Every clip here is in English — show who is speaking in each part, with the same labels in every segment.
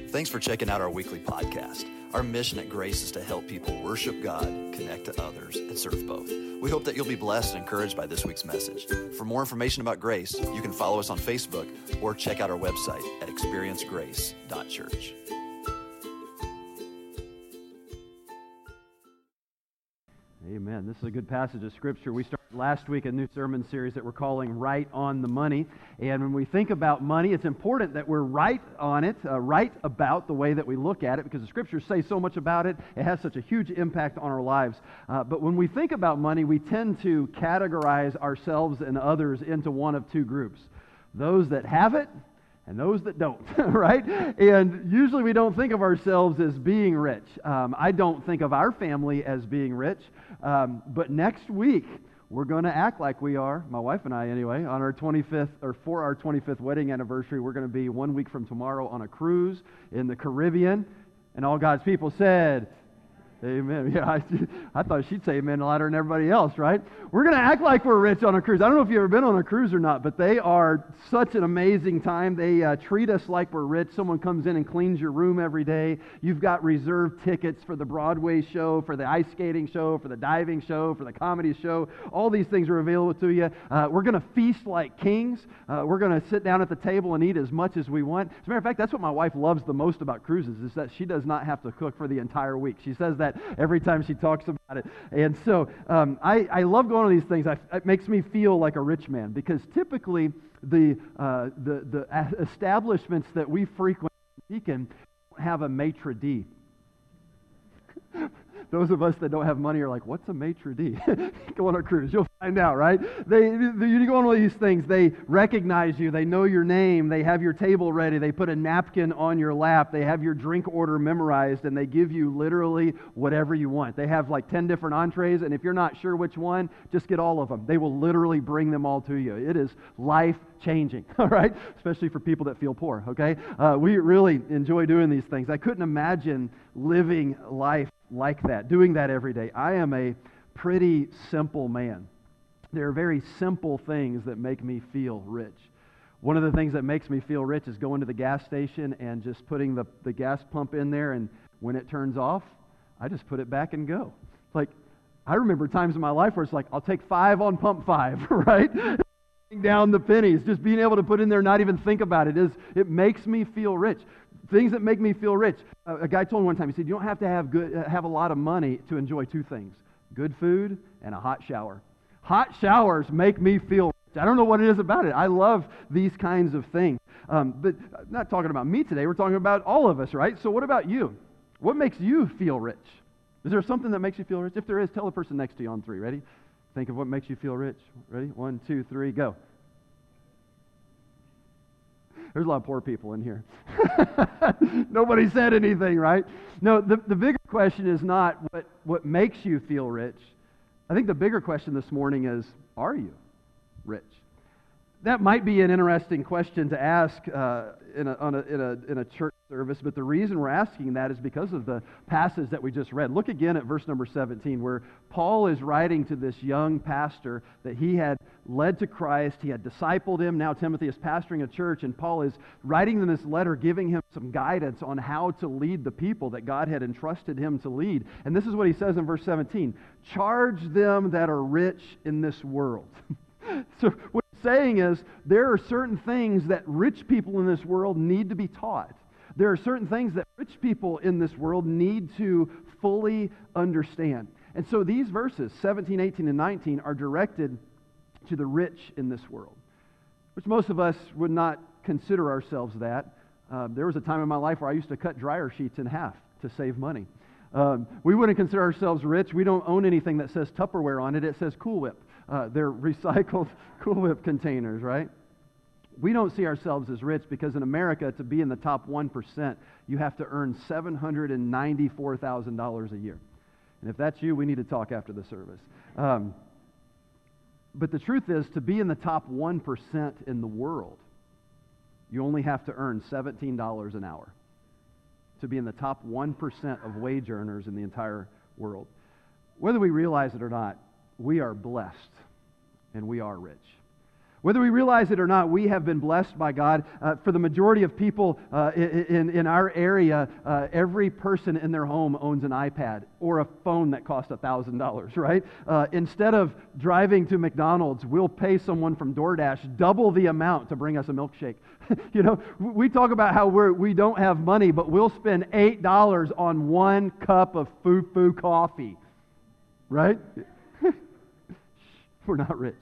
Speaker 1: Thanks for checking out our weekly podcast. Our mission at Grace is to help people worship God, connect to others, and serve both. We hope that you'll be blessed and encouraged by this week's message. For more information about Grace, you can follow us on Facebook or check out our website at experiencegrace.church.
Speaker 2: Amen. This is a good passage of Scripture. We started last week a new sermon series that we're calling Right on the Money. And when we think about money, it's important that we're right on it, right about the way that we look at it, because the Scriptures say so much about it. It has such a huge impact on our lives. But when we think about money, we tend to categorize ourselves and others into one of two groups. Those that have it and those that don't, right? And usually we don't think of ourselves as being rich. I don't think of our family as being rich. But next week, we're going to act like we are, my wife and I anyway, on our 25th, or for our 25th wedding anniversary. We're going to be 1 week from tomorrow on a cruise in the Caribbean. And all God's people said, amen. Yeah, I thought she'd say amen louder than everybody else, right? We're going to act like we're rich on a cruise. I don't know if you've ever been on a cruise or not, but they are such an amazing time. They treat us like we're rich. Someone comes in and cleans your room every day. You've got reserved tickets for the Broadway show, for the ice skating show, for the diving show, for the comedy show. All these things are available to you. We're going to feast like kings. We're going to sit down at the table and eat as much as we want. As a matter of fact, that's what my wife loves the most about cruises, is that she does not have to cook for the entire week. She says that every time she talks about it. And so I love going to these things. It makes me feel like a rich man, because typically the establishments that we frequent don't have a maitre d'. Those of us that don't have money are like, what's a maitre d'? Go on a cruise. You'll find out, right? You go on all these things. They recognize you. They know your name. They have your table ready. They put a napkin on your lap. They have your drink order memorized, and they give you literally whatever you want. They have like 10 different entrees, and if you're not sure which one, just get all of them. They will literally bring them all to you. It is life-changing, all right? Especially for people that feel poor, okay? We really enjoy doing these things. I couldn't imagine living life like that, doing that every day. I am a pretty simple man. There are very simple things that make me feel rich. One of the things that makes me feel rich is going to the gas station and just putting the gas pump in there, and when it turns off, I just put it back and go. Like, I remember times in my life where it's like, I'll take 5 on pump 5, right? Down the pennies, just being able to put in there, not even think about it, it makes me feel rich. Things that make me feel rich. A guy told me one time, he said, you don't have to have a lot of money to enjoy two things: good food and a hot shower. Hot showers make me feel rich. I don't know what it is about it. I love these kinds of things. But I'm not talking about me today. We're talking about all of us, right? So what about you? What makes you feel rich? Is there something that makes you feel rich? If there is, tell the person next to you on 3. Ready? Think of what makes you feel rich. Ready? 1, 2, 3, go. There's a lot of poor people in here. Nobody said anything, right? No, the bigger question is not what makes you feel rich. I think the bigger question this morning is, are you rich? That might be an interesting question to ask in a church service, but the reason we're asking that is because of the passage that we just read. Look again at verse number 17, where Paul is writing to this young pastor that he had led to Christ. He had discipled him. Now Timothy is pastoring a church, and Paul is writing them this letter, giving him some guidance on how to lead the people that God had entrusted him to lead. And this is what he says in verse 17: charge them that are rich in this world. So what he's saying is, there are certain things that rich people in this world need to be taught. There are certain things that rich people in this world need to fully understand. And so these verses, 17, 18, and 19, are directed to the rich in this world, which most of us would not consider ourselves that. There was a time in my life where I used to cut dryer sheets in half to save money. We wouldn't consider ourselves rich. We don't own anything that says Tupperware on it. It says Cool Whip. They're recycled Cool Whip containers, right? We don't see ourselves as rich because in America, to be in the top 1%, you have to earn $794,000 a year. And if that's you, we need to talk after the service. But the truth is, to be in the top 1% in the world, you only have to earn $17 an hour to be in the top 1% of wage earners in the entire world. Whether we realize it or not, we are blessed and we are rich. Whether we realize it or not, we have been blessed by God. For the majority of people in our area, every person in their home owns an iPad or a phone that costs $1,000, right? Instead of driving to McDonald's, we'll pay someone from DoorDash double the amount to bring us a milkshake. You know, we talk about how we don't have money, but we'll spend $8 on one cup of foo-foo coffee, right? We're not rich.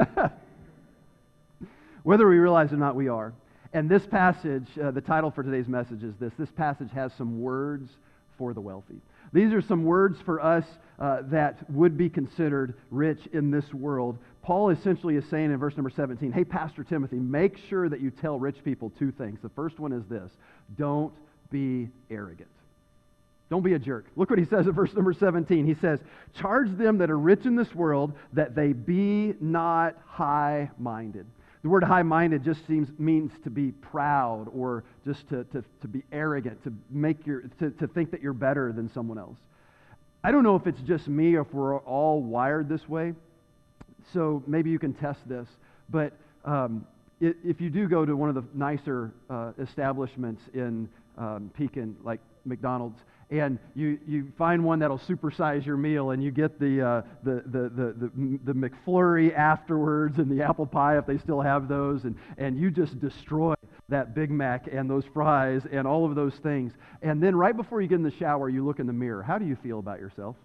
Speaker 2: Whether we realize it or not, we are. And this passage, the title for today's message is this. This passage has some words for the wealthy. These are some words for us that would be considered rich in this world. Paul essentially is saying in verse number 17, hey, Pastor Timothy, make sure that you tell rich people two things. The first one is this: don't be arrogant. Don't be a jerk. Look what he says in verse number 17. He says, charge them that are rich in this world that they be not high-minded. The word high-minded just means to be proud or just to be arrogant, to think that you're better than someone else. I don't know if it's just me or if we're all wired this way, so maybe you can test this. But if you do go to one of the nicer establishments in Pekin, like McDonald's, and you find one that'll supersize your meal, and you get the McFlurry afterwards, and the apple pie if they still have those, and you just destroy that Big Mac and those fries and all of those things. And then right before you get in the shower, you look in the mirror. How do you feel about yourself?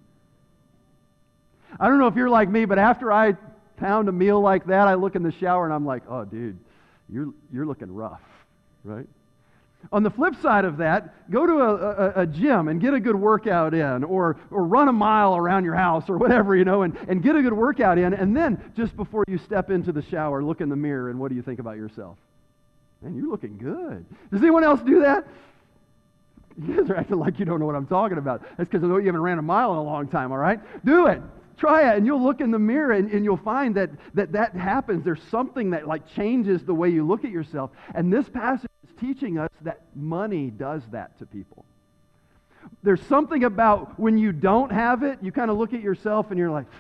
Speaker 2: I don't know if you're like me, but after I pound a meal like that, I look in the shower and I'm like, oh, dude, you're looking rough, right? On the flip side of that, go to a gym and get a good workout in, or run a mile around your house or whatever, you know, and get a good workout in, and then just before you step into the shower, look in the mirror, and what do you think about yourself? Man, you're looking good. Does anyone else do that? You guys are acting like you don't know what I'm talking about. That's because you haven't ran a mile in a long time, all right? Do it. Try it, and you'll look in the mirror, and you'll find that happens. There's something that like changes the way you look at yourself. And this passage is teaching us that money does that to people. There's something about when you don't have it, you kind of look at yourself and you're like,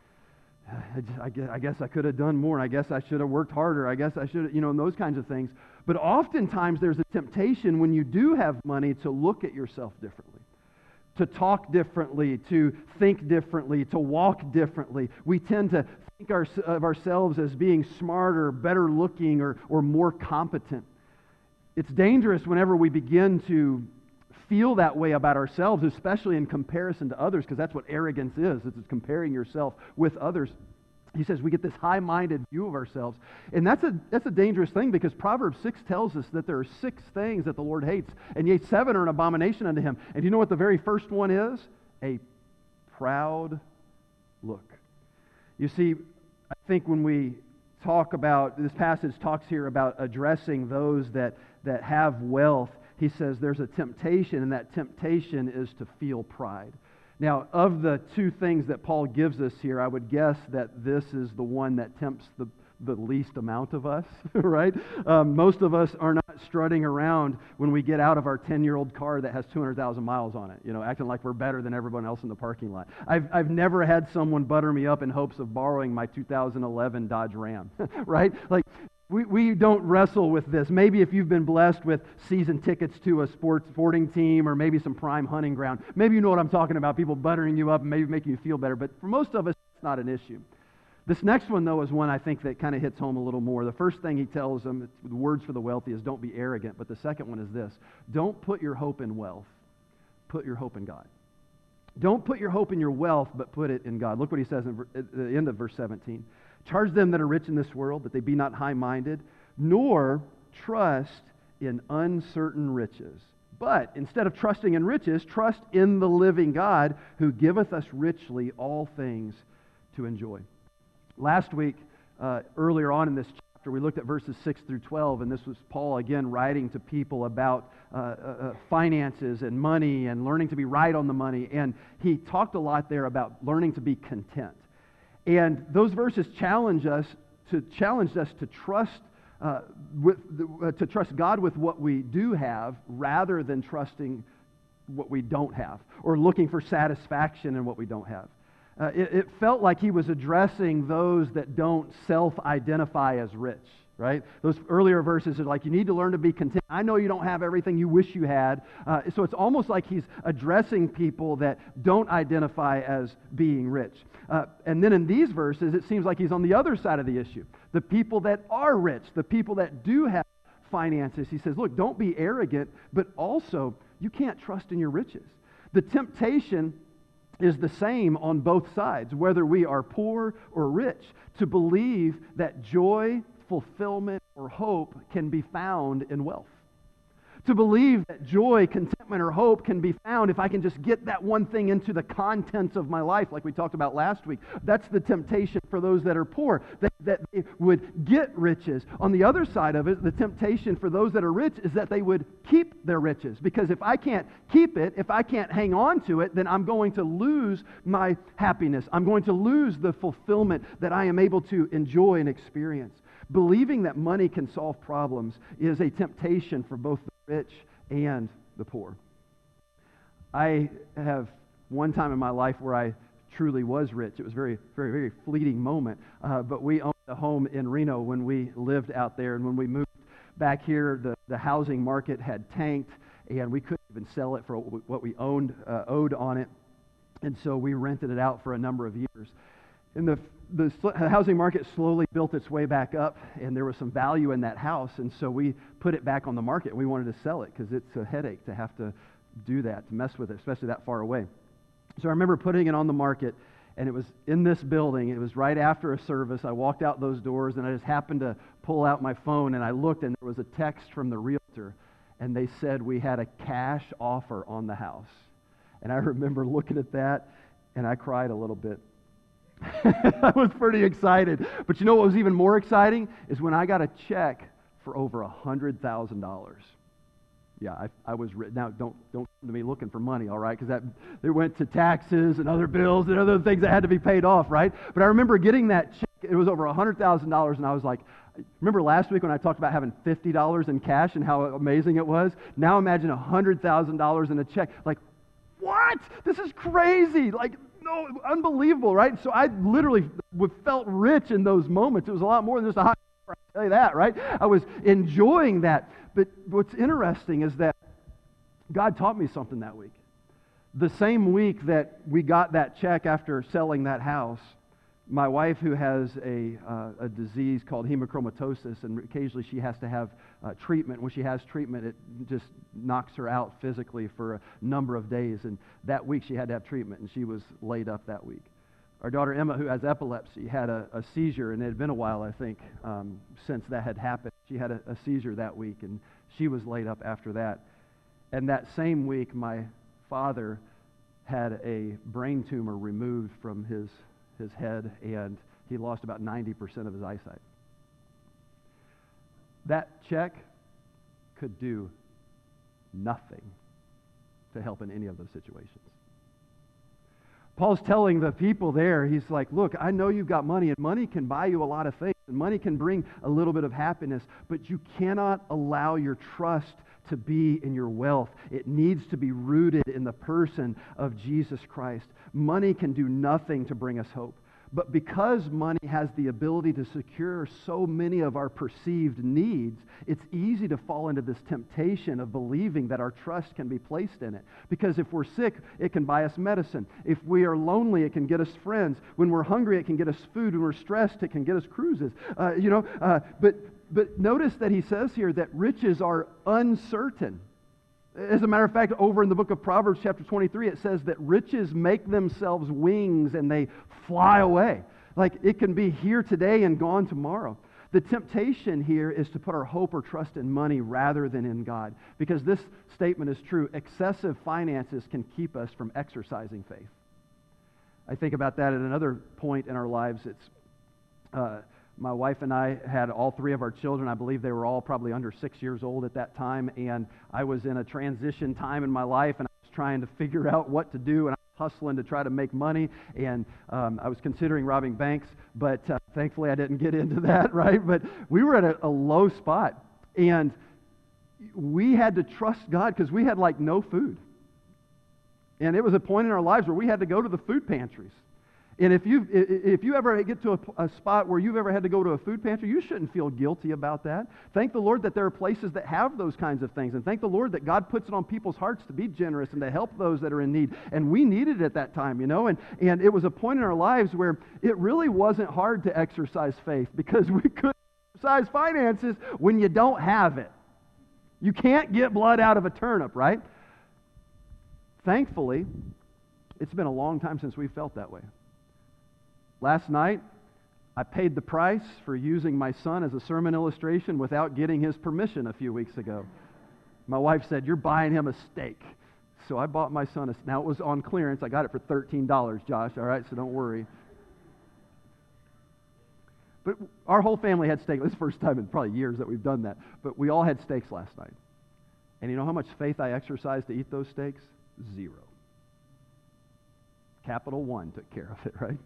Speaker 2: I guess I could have done more. I guess I should have worked harder. I guess I should have, and those kinds of things. But oftentimes there's a temptation when you do have money to look at yourself differently, to talk differently, to think differently, to walk differently. We tend to think of ourselves as being smarter, better looking, or more competent. It's dangerous whenever we begin to feel that way about ourselves, especially in comparison to others, because that's what arrogance is. It's comparing yourself with others. He says we get this high-minded view of ourselves. And that's a dangerous thing, because Proverbs 6 tells us that there are 6 things that the Lord hates, and yet 7 are an abomination unto him. And do you know what the very first one is? A proud look. You see, I think when we talk about, this passage talks here about addressing those that have wealth, he says there's a temptation, and that temptation is to feel pride. Now, of the 2 things that Paul gives us here, I would guess that this is the one that tempts the least amount of us, right? Most of us are not strutting around when we get out of our 10-year-old car that has 200,000 miles on it, acting like we're better than everyone else in the parking lot. I've never had someone butter me up in hopes of borrowing my 2011 Dodge Ram, right? Like, we don't wrestle with this. Maybe if you've been blessed with season tickets to a sporting team, or maybe some prime hunting ground, maybe you know what I'm talking about, people buttering you up and maybe making you feel better. But for most of us, it's not an issue. This next one, though, is one I think that kind of hits home a little more. The first thing he tells them, the words for the wealthy, is don't be arrogant. But the second one is this: don't put your hope in wealth. Put your hope in God. Don't put your hope in your wealth, but put it in God. Look what he says at the end of verse 17. Charge them that are rich in this world, that they be not high-minded, nor trust in uncertain riches. But instead of trusting in riches, trust in the living God, who giveth us richly all things to enjoy. Last week, earlier on in this chapter, we looked at verses 6 through 12, and this was Paul again writing to people about finances and money and learning to be right on the money. And he talked a lot there about learning to be content. And those verses challenge us to trust to trust God with what we do have, rather than trusting what we don't have, or looking for satisfaction in what we don't have. It felt like he was addressing those that don't self-identify as rich, right? Those earlier verses are like, you need to learn to be content. I know you don't have everything you wish you had. So it's almost like he's addressing people that don't identify as being rich. And then in these verses, it seems like he's on the other side of the issue. The people that are rich, the people that do have finances. He says, look, don't be arrogant, but also you can't trust in your riches. The temptation is the same on both sides, whether we are poor or rich, to believe that joy, fulfillment, or hope can be found in wealth. To believe that joy, contentment, or hope can be found if I can just get that one thing into the contents of my life, like we talked about last week. That's the temptation for those that are poor, that they would get riches. On the other side of it, the temptation for those that are rich is that they would keep their riches. Because if I can't keep it, if I can't hang on to it, then I'm going to lose my happiness. I'm going to lose the fulfillment that I am able to enjoy and experience. Believing that money can solve problems is a temptation for both the rich and the poor. I have one time in my life where I truly was rich. It was a very, very, very fleeting moment. But we owned a home in Reno when we lived out there. And when we moved back here, the housing market had tanked, and we couldn't even sell it for what we owed on it. And so we rented it out for a number of years. And the housing market slowly built its way back up, and there was some value in that house, and so we put it back on the market. We wanted to sell it because it's a headache to have to do that, to mess with it, especially that far away. So I remember putting it on the market, and it was in this building. It was right after a service. I walked out those doors, and I just happened to pull out my phone, and I looked, and there was a text from the realtor, and they said we had a cash offer on the house. And I remember looking at that, and I cried a little bit. I was pretty excited. But you know what was even more exciting is when I got a check for over $100,000. Yeah, I was now don't come to me looking for money, all right? Because it went to taxes and other bills and other things that had to be paid off, right? But I remember getting that check. It was over $100,000, and I was like, remember last week when I talked about having $50 in cash and how amazing it was? Now imagine $100,000 in a check. Like, what? This is crazy. Like, no, unbelievable, right? So I literally felt rich in those moments. It was a lot more than just a hot I'll tell you that, right? I was enjoying that. But what's interesting is that God taught me something that week. The same week that we got that check after selling that house, my wife, who has a disease called hemochromatosis, and occasionally she has to have treatment. When she has treatment, it just knocks her out physically for a number of days. And that week she had to have treatment, and she was laid up that week. Our daughter Emma, who has epilepsy, had a seizure, and it had been a while, I think, since that had happened. She had a seizure that week, and she was laid up after that. And that same week, my father had a brain tumor removed from his head, and he lost about 90% of his eyesight. That check could do nothing to help in any of those situations. Paul's telling the people there, he's like, look, I know you've got money, and money can buy you a lot of things, and money can bring a little bit of happiness, but you cannot allow your trust to be in your wealth. It needs to be rooted in the person of Jesus Christ. Money can do nothing to bring us hope. But because money has the ability to secure so many of our perceived needs, it's easy to fall into this temptation of believing that our trust can be placed in it. Because if we're sick, it can buy us medicine. If we are lonely, it can get us friends. When we're hungry, it can get us food. When we're stressed, it can get us cruises. But notice that he says here that riches are uncertain. As a matter of fact, over in the book of Proverbs chapter 23, it says that riches make themselves wings and they fly away. Like it can be here today and gone tomorrow. The temptation here is to put our hope or trust in money rather than in God. Because this statement is true. Excessive finances can keep us from exercising faith. I think about that at another point in our lives. It's my wife and I had all three of our children. I believe they were all probably under 6 years old at that time. And I was in a transition time in my life, and I was trying to figure out what to do. And I was hustling to try to make money. And I was considering robbing banks, but thankfully I didn't get into that, right? But we were at a low spot. And we had to trust God because we had like no food. And it was a point in our lives where we had to go to the food pantries. And if you ever get to a spot where you've ever had to go to a food pantry, you shouldn't feel guilty about that. Thank the Lord that there are places that have those kinds of things. And thank the Lord that God puts it on people's hearts to be generous and to help those that are in need. And we needed it at that time, you know. And it was a point in our lives where it really wasn't hard to exercise faith because we couldn't exercise finances when you don't have it. You can't get blood out of a turnip, right? Thankfully, it's been a long time since we felt that way. Last night, I paid the price for using my son as a sermon illustration without getting his permission a few weeks ago. My wife said, "You're buying him a steak." So I bought my son now it was on clearance. I got it for $13, Josh, all right, so don't worry. But our whole family had steak. This is the first time in probably years that we've done that. But we all had steaks last night. And you know how much faith I exercised to eat those steaks? 0. Capital One took care of it, right?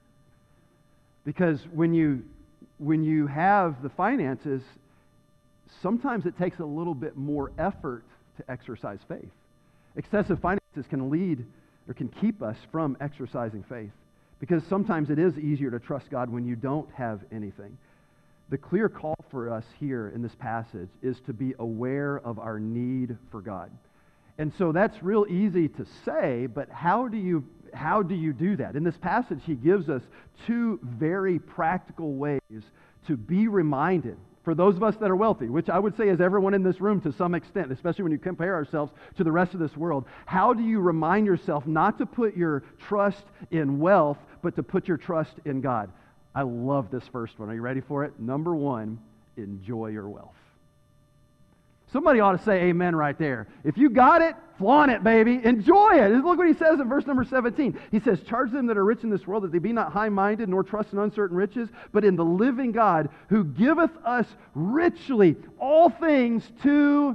Speaker 2: Because when you have the finances, sometimes it takes a little bit more effort to exercise faith. Excessive finances can lead or can keep us from exercising faith because sometimes it is easier to trust God when you don't have anything. The clear call for us here in this passage is to be aware of our need for God. And so that's real easy to say, but how do you do that? In this passage, he gives us 2 very practical ways to be reminded, for those of us that are wealthy, which I would say is everyone in this room to some extent, especially when you compare ourselves to the rest of this world. How do you remind yourself not to put your trust in wealth, but to put your trust in God? I love this first one. Are you ready for it? Number 1, enjoy your wealth. Somebody ought to say amen right there. If you got it, flaunt it, baby. Enjoy it. Look what he says in verse number 17. He says, "Charge them that are rich in this world that they be not high-minded, nor trust in uncertain riches, but in the living God, who giveth us richly all things to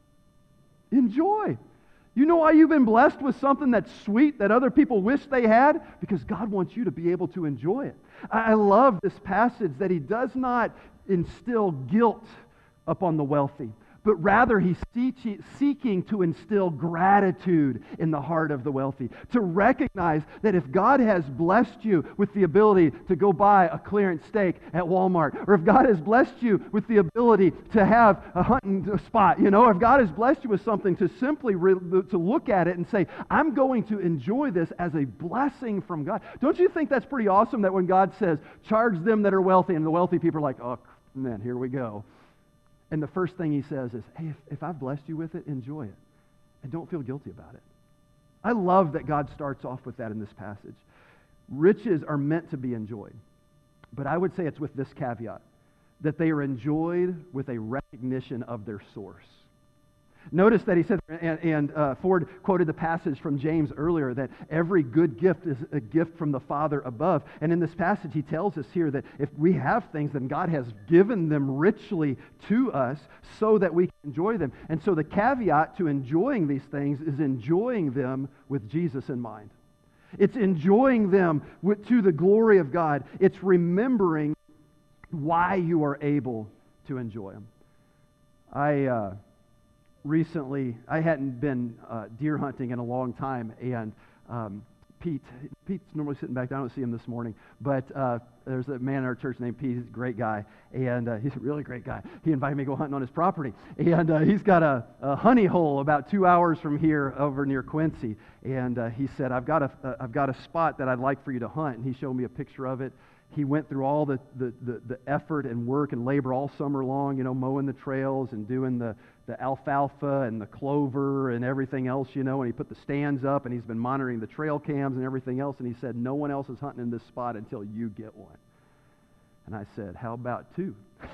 Speaker 2: enjoy." You know why you've been blessed with something that's sweet that other people wish they had? Because God wants you to be able to enjoy it. I love this passage that he does not instill guilt upon the wealthy, but rather he's seeking to instill gratitude in the heart of the wealthy. To recognize that if God has blessed you with the ability to go buy a clearance steak at Walmart, or if God has blessed you with the ability to have a hunting spot, or if God has blessed you with something, to simply to look at it and say, I'm going to enjoy this as a blessing from God. Don't you think that's pretty awesome that when God says, charge them that are wealthy, and the wealthy people are like, oh, man, here we go. And the first thing he says is, hey, if I've blessed you with it, enjoy it. And don't feel guilty about it. I love that God starts off with that in this passage. Riches are meant to be enjoyed. But I would say it's with this caveat, that they are enjoyed with a recognition of their source. Notice that he said, and Ford quoted the passage from James earlier, that every good gift is a gift from the Father above. And in this passage, he tells us here that if we have things, then God has given them richly to us so that we can enjoy them. And so the caveat to enjoying these things is enjoying them with Jesus in mind. It's enjoying them to the glory of God. It's remembering why you are able to enjoy them. Recently, I hadn't been deer hunting in a long time, and Pete's normally sitting back there. I don't see him this morning, but there's a man in our church named Pete. He's a great guy, and he's a really great guy. He invited me to go hunting on his property, and he's got a honey hole about 2 hours from here over near Quincy, and he said, I've got a spot that I'd like for you to hunt, and he showed me a picture of it. He went through all the effort and work and labor all summer long, mowing the trails and doing the alfalfa and the clover and everything else, and he put the stands up, and he's been monitoring the trail cams and everything else, and he said, no one else is hunting in this spot until you get one. And I said, how about 2?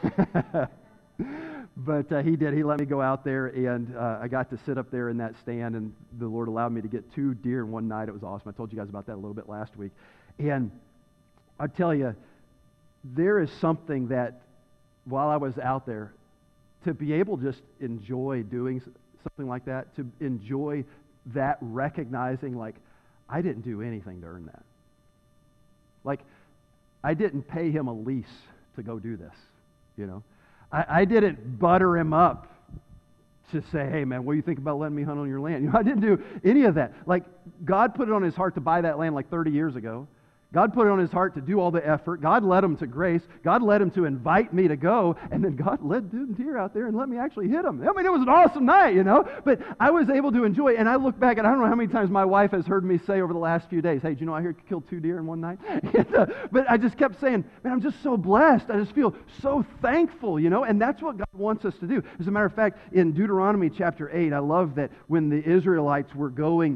Speaker 2: But he did. He let me go out there, and I got to sit up there in that stand, and the Lord allowed me to get 2 deer in one night. It was awesome. I told you guys about that a little bit last week. And I tell you, there is something that, while I was out there, to be able to just enjoy doing something like that, to enjoy that, recognizing, like, I didn't do anything to earn that. Like, I didn't pay him a lease to go do this, I didn't butter him up to say, hey, man, what do you think about letting me hunt on your land? I didn't do any of that. Like, God put it on his heart to buy that land like 30 years ago. God put it on his heart to do all the effort. God led him to Grace. God led him to invite me to go. And then God led Deer out there and let me actually hit him. I mean, it was an awesome night, But I was able to enjoy it. And I look back, and I don't know how many times my wife has heard me say over the last few days, hey, do you know I hear you killed 2 deer in one night? But I just kept saying, man, I'm just so blessed. I just feel so thankful, And that's what God wants us to do. As a matter of fact, in Deuteronomy chapter 8, I love that when the Israelites were going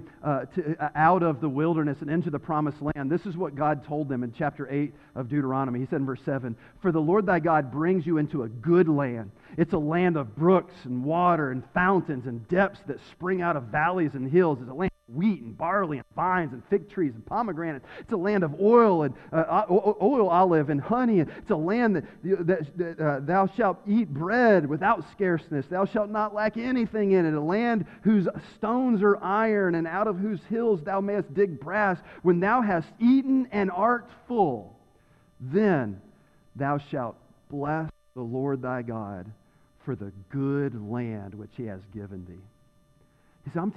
Speaker 2: out of the wilderness and into the promised land, this is what God told them in chapter 8 of Deuteronomy. He said in verse 7, "For the Lord thy God brings you into a good land. It's a land of brooks and water and fountains and depths that spring out of valleys and hills. It's a land of wheat and barley and vines and fig trees and pomegranates. It's a land of oil and oil olive and honey. It's a land that thou shalt eat bread without scarceness. Thou shalt not lack anything in it. A land whose stones are iron and out of whose hills thou mayest dig brass. When thou hast eaten and art full, then thou shalt bless the Lord thy God for the good land which he has given thee." He said,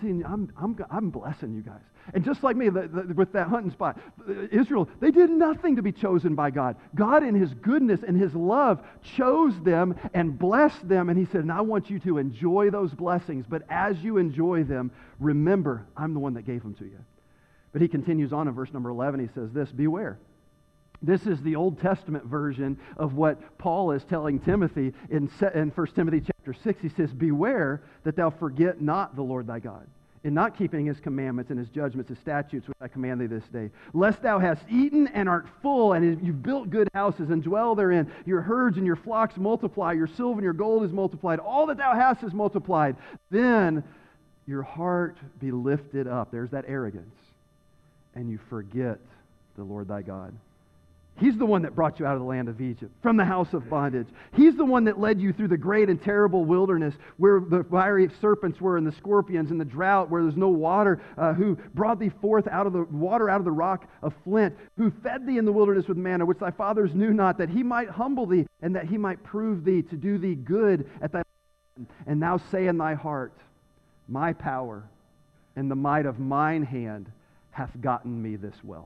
Speaker 2: I'm blessing you guys. And just like me, with that hunting spot, Israel, they did nothing to be chosen by God. God in his goodness and his love chose them and blessed them. And he said, and I want you to enjoy those blessings. But as you enjoy them, remember, I'm the one that gave them to you. But he continues on in verse number 11. He says this, "Beware." This is the Old Testament version of what Paul is telling Timothy in 1 Timothy chapter 6. He says, "Beware that thou forget not the Lord thy God, in not keeping his commandments and his judgments, his statutes, which I command thee this day. Lest thou hast eaten and art full, and you've built good houses and dwell therein. Your herds and your flocks multiply, your silver and your gold is multiplied. All that thou hast is multiplied. Then your heart be lifted up." There's that arrogance. "And you forget the Lord thy God." He's the one that brought you out of the land of Egypt, from the house of bondage. He's the one that led you through the great and terrible wilderness where the fiery serpents were and the scorpions and the drought where there's no water, who brought thee forth out of the water out of the rock of flint, who fed thee in the wilderness with manna, which thy fathers knew not, that he might humble thee and that he might prove thee to do thee good at thy end. And thou say in thy heart, "My power and the might of mine hand hath gotten me this wealth."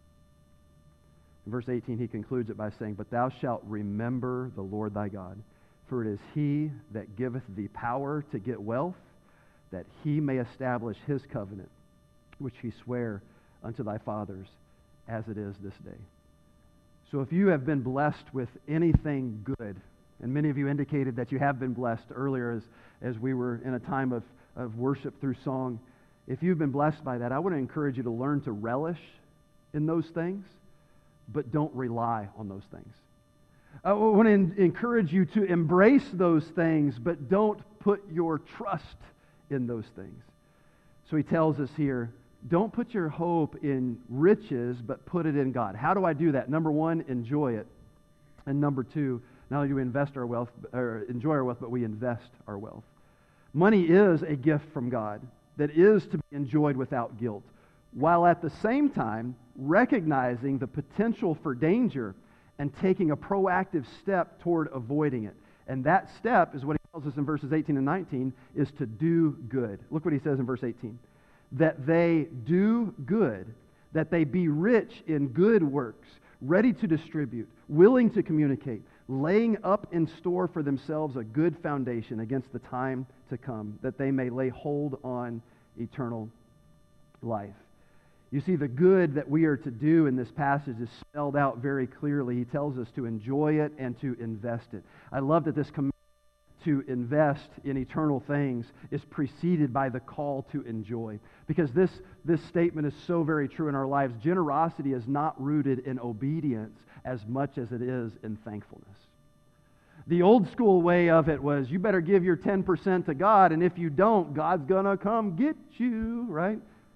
Speaker 2: In verse 18, he concludes it by saying, "But thou shalt remember the Lord thy God, for it is he that giveth thee power to get wealth, that he may establish his covenant, which he sware unto thy fathers, as it is this day." So if you have been blessed with anything good, and many of you indicated that you have been blessed earlier as we were in a time of worship through song, if you've been blessed by that, I want to encourage you to learn to relish in those things, but don't rely on those things. I want to encourage you to embrace those things, but don't put your trust in those things. So he tells us here, don't put your hope in riches, but put it in God. How do I do that? Number one, enjoy it. And number two, not only do we invest our wealth, or enjoy our wealth, but we invest our wealth. Money is a gift from God that is to be enjoyed without guilt, while at the same time recognizing the potential for danger and taking a proactive step toward avoiding it. And that step is what he tells us in verses 18 and 19, is to do good. Look what he says in verse 18. "That they do good, that they be rich in good works, ready to distribute, willing to communicate, laying up in store for themselves a good foundation against the time to come, that they may lay hold on eternal life." You see, the good that we are to do in this passage is spelled out very clearly. He tells us to enjoy it and to invest it. I love that this command to invest in eternal things is preceded by the call to enjoy. Because this statement is so very true in our lives. Generosity is not rooted in obedience as much as it is in thankfulness. The old school way of it was, you better give your 10% to God, and if you don't, God's going to come get you, right?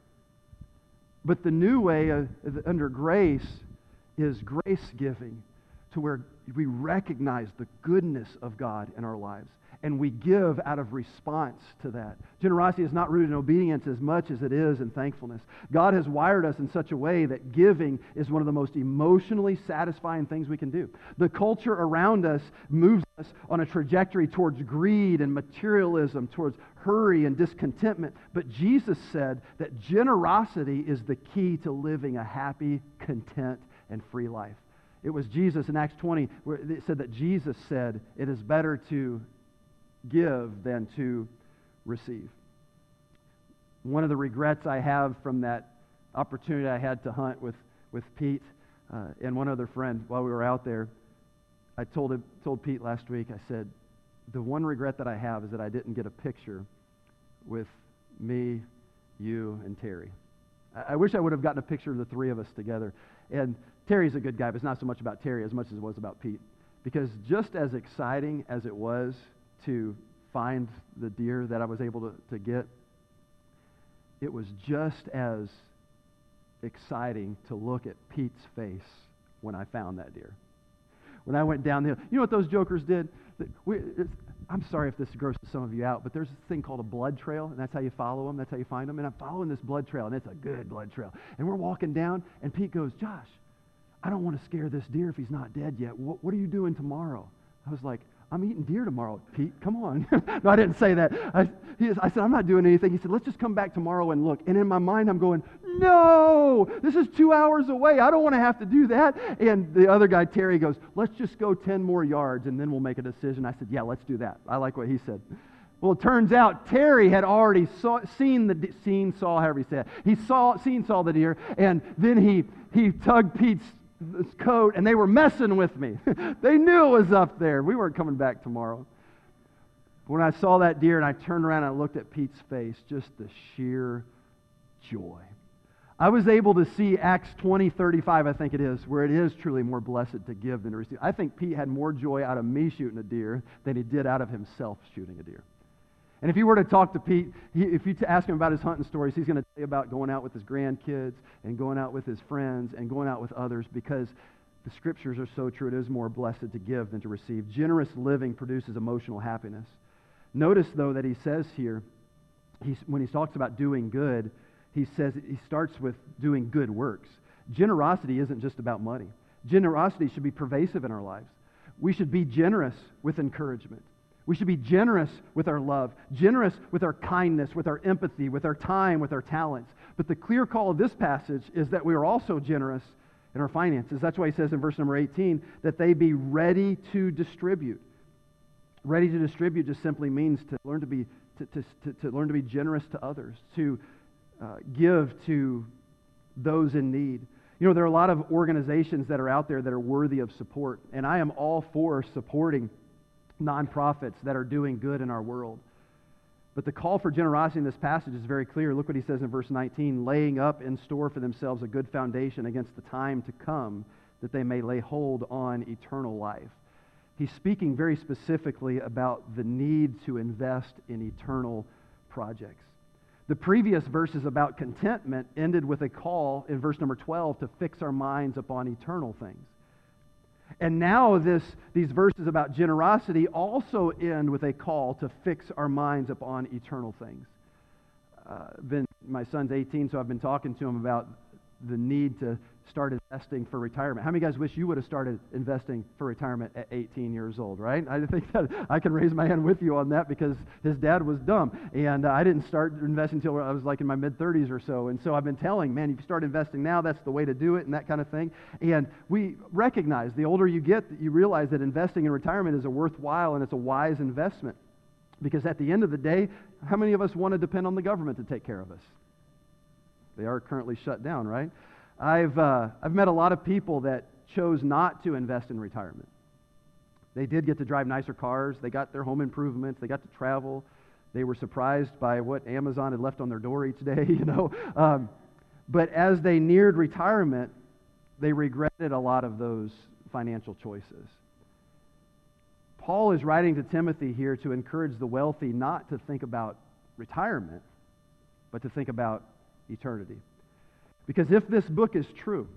Speaker 2: But the new way under grace is grace giving, to where we recognize the goodness of God in our lives, and we give out of response to that. Generosity is not rooted in obedience as much as it is in thankfulness. God has wired us in such a way that giving is one of the most emotionally satisfying things we can do. The culture around us moves us on a trajectory towards greed and materialism, towards hurry and discontentment. But Jesus said that generosity is the key to living a happy, content, and free life. It was Jesus in Acts 20 where it said that Jesus said, it is better to give than to receive. One of the regrets I have from that opportunity I had to hunt with Pete and one other friend while we were out there, I told Pete last week, I said, the one regret that I have is that I didn't get a picture with me, you, and Terry. I wish I would have gotten a picture of the three of us together. And Terry's a good guy, but it's not so much about Terry as much as it was about Pete. Because just as exciting as it was to find the deer that I was able to get, it was just as exciting to look at Pete's face when I found that deer. When I went down the hill, you know what those jokers did? I'm sorry if this grosses some of you out, but there's this thing called a blood trail, and that's how you follow them, that's how you find them. And I'm following this blood trail, and it's a good blood trail. And we're walking down, and Pete goes, Josh, I don't want to scare this deer if he's not dead yet. What are you doing tomorrow? I was like, I'm eating deer tomorrow. Pete, come on. No, I didn't say that. I said, I'm not doing anything. He said, let's just come back tomorrow and look. And in my mind, I'm going, no, this is 2 hours away. I don't want to have to do that. And the other guy, Terry, goes, let's just go 10 more yards and then we'll make a decision. I said, yeah, let's do that. I like what he said. Well, it turns out Terry had already saw the deer, and then he tugged Pete's coat, and they were messing with me. They knew it was up there. We weren't coming back tomorrow. When I saw that deer and I turned around and I looked at Pete's face, just the sheer joy. I was able to see Acts 20:35, I think it is, where it is truly more blessed to give than to receive. I think Pete had more joy out of me shooting a deer than he did out of himself shooting a deer. And if you were to talk to Pete, if you ask him about his hunting stories, he's going to tell you about going out with his grandkids and going out with his friends and going out with others, because the scriptures are so true. It is more blessed to give than to receive. Generous living produces emotional happiness. Notice, though, that he says here, when he talks about doing good, he starts with doing good works. Generosity isn't just about money. Generosity should be pervasive in our lives. We should be generous with encouragement. We should be generous with our love, generous with our kindness, with our empathy, with our time, with our talents. But the clear call of this passage is that we are also generous in our finances. That's why he says in verse number 18 that they be ready to distribute. Ready to distribute just simply means to learn to be generous to others, to give to those in need. You know, there are a lot of organizations that are out there that are worthy of support, and I am all for supporting nonprofits that are doing good in our world. But the call for generosity in this passage is very clear. Look what he says in verse 19, laying up in store for themselves a good foundation against the time to come, that they may lay hold on eternal life. He's speaking very specifically about the need to invest in eternal projects. The previous verses about contentment ended with a call in verse number 12 to fix our minds upon eternal things. And now these verses about generosity also end with a call to fix our minds upon eternal things. My son's 18, so I've been talking to him about the need to start investing for retirement. How many guys wish you would have started investing for retirement at 18 years old, right? I think that I can raise my hand with you on that, because his dad was dumb. And I didn't start investing until I was like in my mid-30s or so. And so I've been telling, man, if you start investing now, that's the way to do it and that kind of thing. And we recognize the older you get, you realize that investing in retirement is a worthwhile and it's a wise investment. Because at the end of the day, how many of us want to depend on the government to take care of us? They are currently shut down, right? I've met a lot of people that chose not to invest in retirement. They did get to drive nicer cars. They got their home improvements. They got to travel. They were surprised by what Amazon had left on their door each day, you know. But as they neared retirement, they regretted a lot of those financial choices. Paul is writing to Timothy here to encourage the wealthy not to think about retirement, but to think about eternity. Because if this book is true,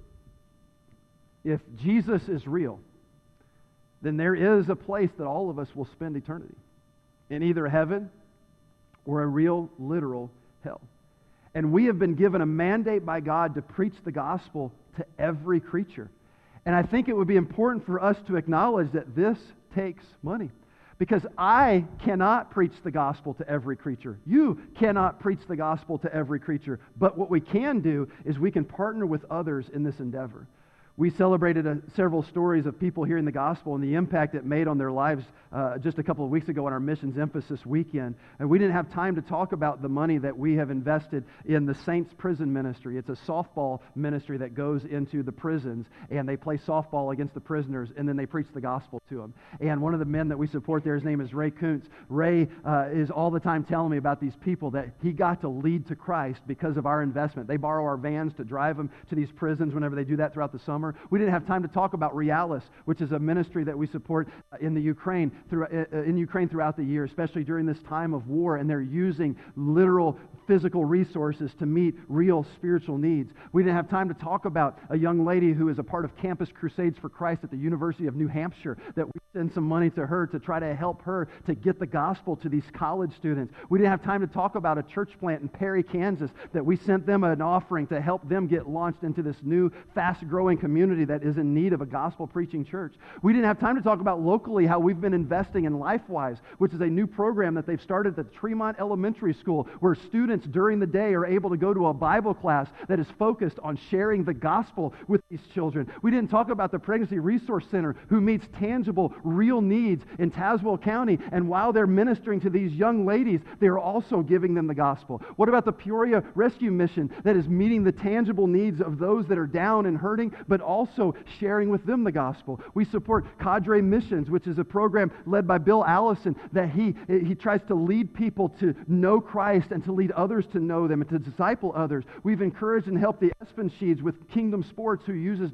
Speaker 2: if Jesus is real, then there is a place that all of us will spend eternity, in either heaven or a real, literal hell. And we have been given a mandate by God to preach the gospel to every creature. And I think it would be important for us to acknowledge that this takes money. Because I cannot preach the gospel to every creature. You cannot preach the gospel to every creature. But what we can do is we can partner with others in this endeavor. We celebrated several stories of people hearing the gospel and the impact it made on their lives just a couple of weeks ago on our Missions Emphasis weekend. And we didn't have time to talk about the money that we have invested in the Saints Prison Ministry. It's a softball ministry that goes into the prisons, and they play softball against the prisoners, and then they preach the gospel to them. And one of the men that we support there, his name is Ray Kuntz. Ray is all the time telling me about these people that he got to lead to Christ because of our investment. They borrow our vans to drive them to these prisons whenever they do that throughout the summer. We didn't have time to talk about Realis, which is a ministry that we support in Ukraine throughout the year, especially during this time of war, and they're using literal physical resources to meet real spiritual needs. We didn't have time to talk about a young lady who is a part of Campus Crusades for Christ at the University of New Hampshire, that we send some money to her to try to help her to get the gospel to these college students. We didn't have time to talk about a church plant in Perry, Kansas, that we sent them an offering to help them get launched into this new fast-growing community that is in need of a gospel-preaching church. We didn't have time to talk about locally how we've been investing in LifeWise, which is a new program that they've started at the Tremont Elementary School, where students during the day are able to go to a Bible class that is focused on sharing the gospel with these children. We didn't talk about the Pregnancy Resource Center, who meets tangible, real needs in Tazewell County, and while they're ministering to these young ladies, they're also giving them the gospel. What about the Peoria Rescue Mission that is meeting the tangible needs of those that are down and hurting, but also sharing with them the gospel? We support Cadre Missions, which is a program led by Bill Allison, that he tries to lead people to know Christ and to lead others to know them and to disciple others. We've encouraged and helped the Espensheeds with Kingdom Sports, who uses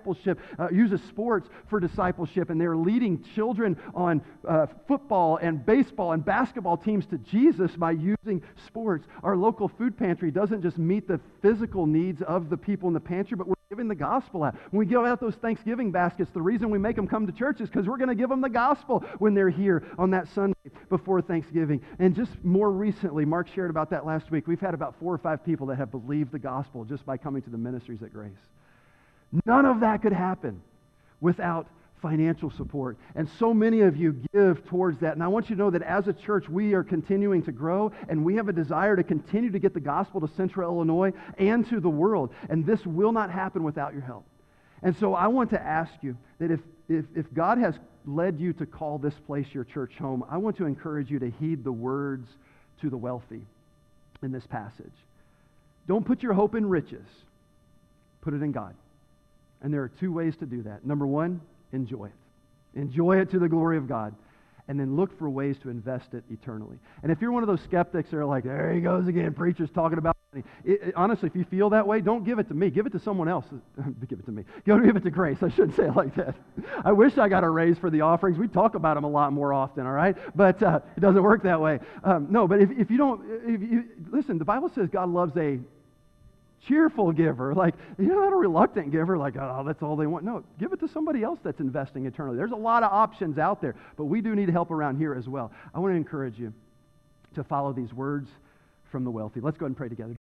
Speaker 2: sports for discipleship, and they're leading children on football and baseball and basketball teams to Jesus by using sports. Our local food pantry doesn't just meet the physical needs of the people in the pantry, but we're giving the gospel out. When we give out those Thanksgiving baskets, the reason we make them come to church is because we're going to give them the gospel when they're here on that Sunday before Thanksgiving. And just more recently, Mark shared about that last week, we've had about 4 or 5 people that have believed the gospel just by coming to the ministries at Grace. None of that could happen without financial support. And so many of you give towards that. And I want you to know that as a church, we are continuing to grow, and we have a desire to continue to get the gospel to Central Illinois and to the world. And this will not happen without your help. And so I want to ask you that if God has led you to call this place your church home, I want to encourage you to heed the words to the wealthy in this passage. Don't put your hope in riches. Put it in God. And there are 2 ways to do that. Number 1, enjoy it. Enjoy it to the glory of God. And then look for ways to invest it eternally. And if you're one of those skeptics that are like, there he goes again, preachers talking about money. Honestly, if you feel that way, don't give it to me. Give it to someone else. Give it to me. Give it to Grace. I shouldn't say it like that. I wish I got a raise for the offerings. We talk about them a lot more often, all right? But it doesn't work that way. No, but if you don't, listen, the Bible says God loves a cheerful giver. Like, you're not a reluctant giver, like, oh, that's all they want. No, give it to somebody else that's investing eternally. There's a lot of options out there, but we do need help around here as well. I want to encourage you to follow these words from the wealthy. Let's go ahead and pray together.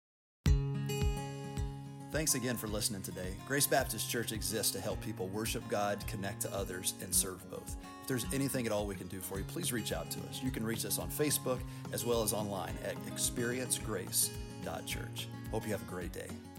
Speaker 1: Thanks again for listening today. Grace Baptist Church exists to help people worship God, connect to others, and serve both. If there's anything at all we can do for you, please reach out to us. You can reach us on Facebook as well as online at experiencegrace.church. Hope you have a great day.